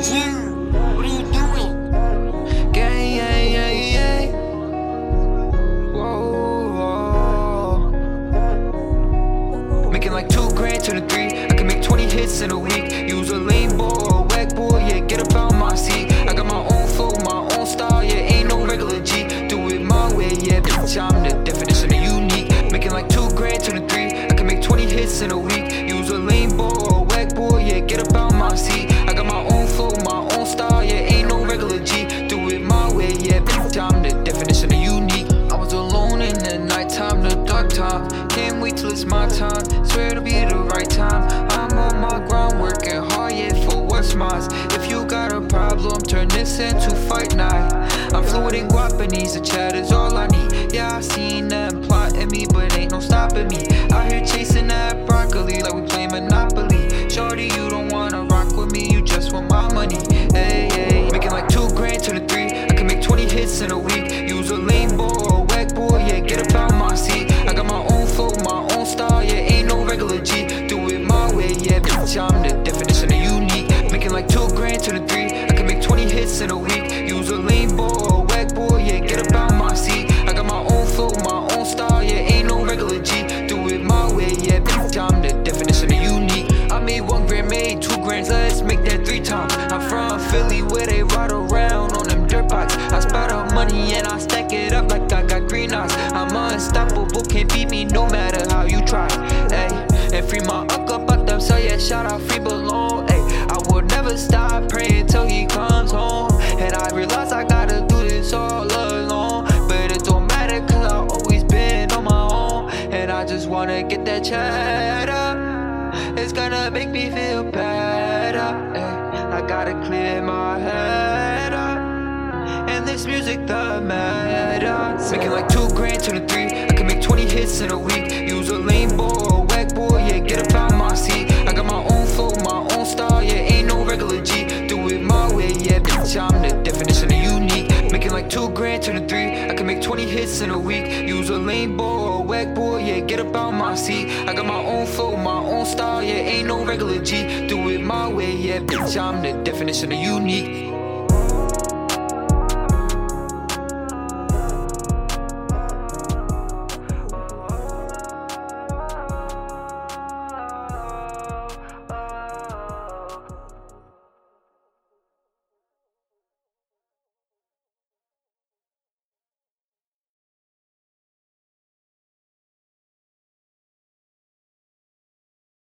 Jim, what are you doing? Gang, yeah, yeah, yeah. Whoa, whoa. Making like 2 grand to the 3. I can make 20 hits in a week. Use a lame boy or a whack boy, yeah, get about my seat. I got my own flow, my own style, yeah, ain't no regular G. Do it my way, yeah, bitch, I'm the definition of unique. Making like 2 grand to the 3. I can make 20 hits in a week. Use a lame boy or a whack boy, yeah, get about my seat. I got my own flow, my own style, yeah, ain't no regular G. Do it my way, yeah, bitch, I'm the definition of unique. I was alone in the nighttime, the dark time. Can't wait till it's my time. Swear it'll be the right time. I'm on my grind, working hard, yeah, for what's mine. If you got a problem, turn this into fight night. I'm fluent in Guapanese, the chat is all I need. Yeah, I seen them plotting me, but ain't no stopping me. Out here chasing that broccoli like we play Monopoly. Shorty, you don't wanna rock with me, you just want my money. Hey, hey. Making like 2 grand to the 3. I can make 20 hits in a week. Use a lame boy or a whack boy, yeah, get about my seat. I got my own flow, my own style, yeah, ain't no regular G. Do it my way, yeah, bitch, I'm the definition of unique. Making like 2 grand to the 3. I can make 20 hits in a week. Use a lame boy or a whack boy, yeah, get about my seat. I got my own flow, my own style, yeah, ain't no regular G. Do it my way, yeah, bitch, I'm the definition of unique. I made 1 grand, made 2 grands, let's make that 3 times. I'm from Philly where they ride around on them dirt bikes. I spot out money and I stack it up like I got green eyes. I'm unstoppable, can't beat me no matter how you try. Ay, and free my up out them, so yeah, shout out free belong. Ay, I will never stop praying till he comes home. And I realize I gotta do this all alone, but it don't matter cause I've always been on my own. And I just wanna get that cheddar. It's gonna make me feel better. Ay, I gotta clear my head up. And this music the matter. Making like 2 grand to the 3. I can make 20 hits in a week. Use a lame boy or a whack boy, yeah, get about my seat. I got my own flow, my own style, yeah, ain't no regular G. Do it my way, yeah, bitch, I'm the definition of unique. Making like 2 grand to the 3. I can make 20 hits in a week. Use a lame boy or a whack boy, yeah, get about my seat. I got my own flow, my own style, yeah, ain't no regular G. Do it my way, yeah, bitch, I'm the definition of unique.